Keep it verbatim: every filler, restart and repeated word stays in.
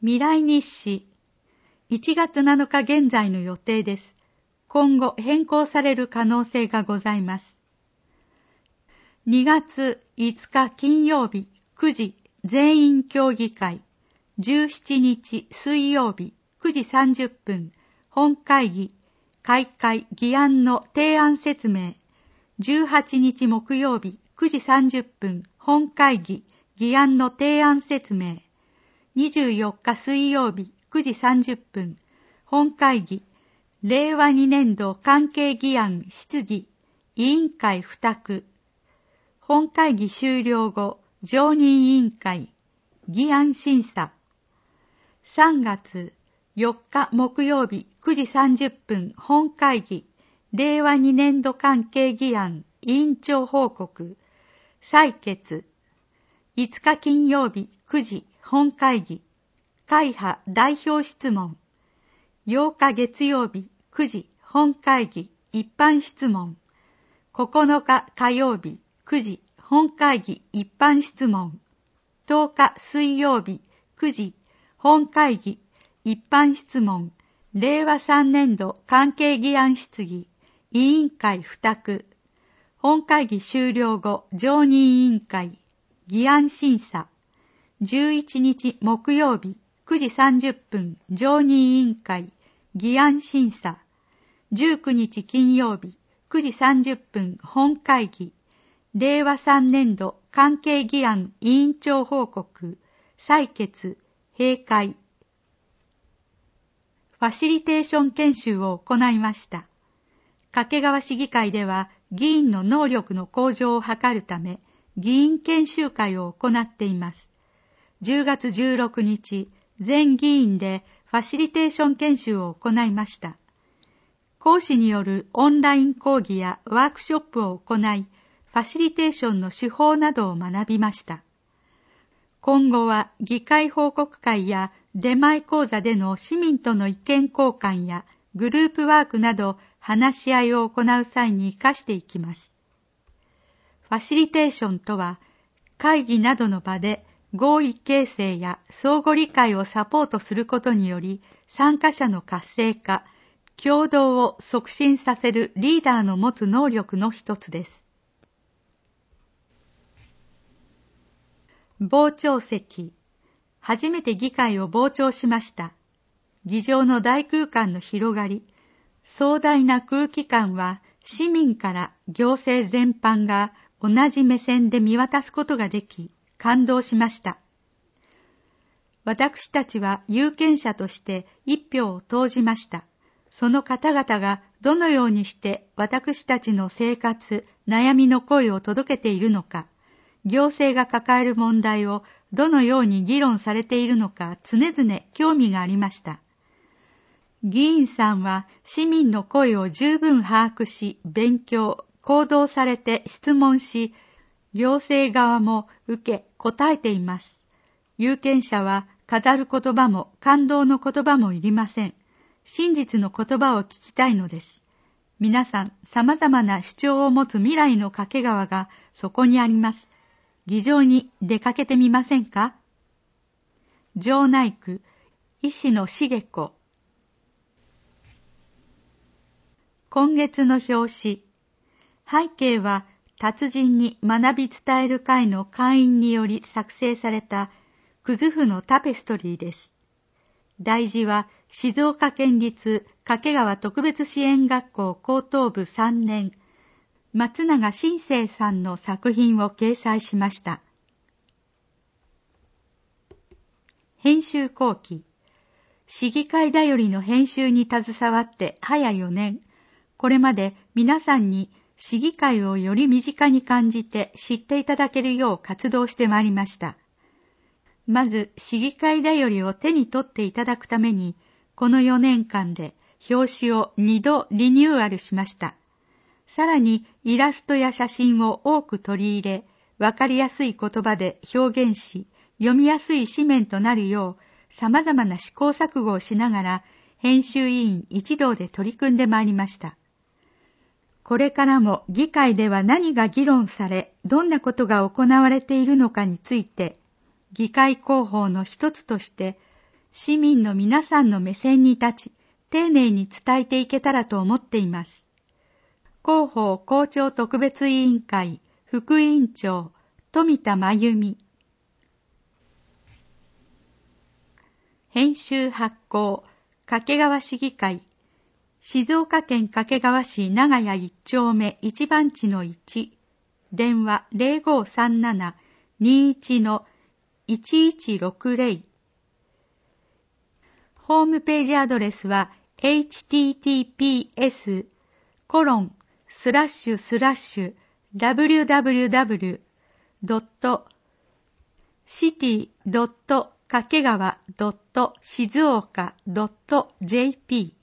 未来日誌、いちがつなのか現在の予定です。今後変更される可能性がございます。にがついつか金曜日くじ全員協議会、じゅうしちにち水曜日くじさんじゅっぷん本会議、開会議案の提案説明、じゅうはちにち木曜日くじさんじゅっぷん本会議、議案の提案説明、にじゅうよっか水曜日くじさんじゅっぷん本会議、れいわにねんど関係議案質疑、委員会付託、本会議終了後、常任委員会、議案審査。さんがつよっか木曜日くじさんじゅっぷん本会議、れいわにねんど関係議案委員長報告、採決。いつか金曜日くじ本会議、会派代表質問。ようか月曜日くじ本会議一般質問。ここのか火曜日くじ本会議一般質問。とおか水曜日くじ本会議一般質問。れいわさんねんど関係議案質疑、委員会付託。本会議終了後常任委員会、議案審査。じゅういちにち木曜日くじさんじゅっぷん常任委員会、議案審査。じゅうくにち金曜日くじさんじゅっぷん本会議、れいわさんねんど関係議案委員長報告、採決、閉会。ファシリテーション研修を行いました。掛川市議会では議員の能力の向上を図るため、議員研修会を行っています。じゅうがつじゅうろくにち、全議員でファシリテーション研修を行いました。講師によるオンライン講義やワークショップを行い、ファシリテーションの手法などを学びました。今後は議会報告会や出前講座での市民との意見交換やグループワークなど話し合いを行う際に活かしていきます。ファシリテーションとは、会議などの場で合意形成や相互理解をサポートすることにより、参加者の活性化、協働を促進させるリーダーの持つ能力の一つです。傍聴席。初めて議会を傍聴しました。議場の大空間の広がり、壮大な空気感は市民から行政全般が同じ目線で見渡すことができ、感動しました。私たちは有権者として一票を投じました。その方々がどのようにして私たちの生活、悩みの声を届けているのか、行政が抱える問題をどのように議論されているのか常々興味がありました。議員さんは市民の声を十分把握し、勉強、行動されて質問し、行政側も受け答えています。有権者は語る言葉も感動の言葉もいりません。真実の言葉を聞きたいのです。皆さん、様々な主張を持つ未来の掛川がそこにあります。議場に出かけてみませんか？城内区、石野茂子。今月の表紙。背景は、達人に学び伝える会の会員により作成された葛布のタペストリーです。題字は静岡県立掛川特別支援学校高等部さんねん、松永伸生さんの作品を掲載しました。編集後期。市議会だよりの編集に携わって早よねん。これまで皆さんに市議会をより身近に感じて知っていただけるよう活動してまいりました。まず、市議会だよりを手に取っていただくために、このよねんかんで表紙をにどリニューアルしました。さらに、イラストや写真を多く取り入れ、わかりやすい言葉で表現し、読みやすい紙面となるよう、様々な試行錯誤をしながら、編集委員一同で取り組んでまいりました。これからも議会では何が議論され、どんなことが行われているのかについて、議会広報の一つとして、 市民の皆さんの目線に立ち、丁寧に伝えていけたらと思っています。広報校長特別委員会副委員長富田真由美。編集発行掛川市議会、静岡県掛川市長谷一丁目一番地のいち、電話 ゼロごさんなな にいち いちいちろくゼロ。ホームページアドレスは エイチティーティーピーエス コロンスラッシュスラッシュ ダブリューダブリューダブリュー ドット シティ ドット 掛川 ドット 静岡 ドット ジェーピー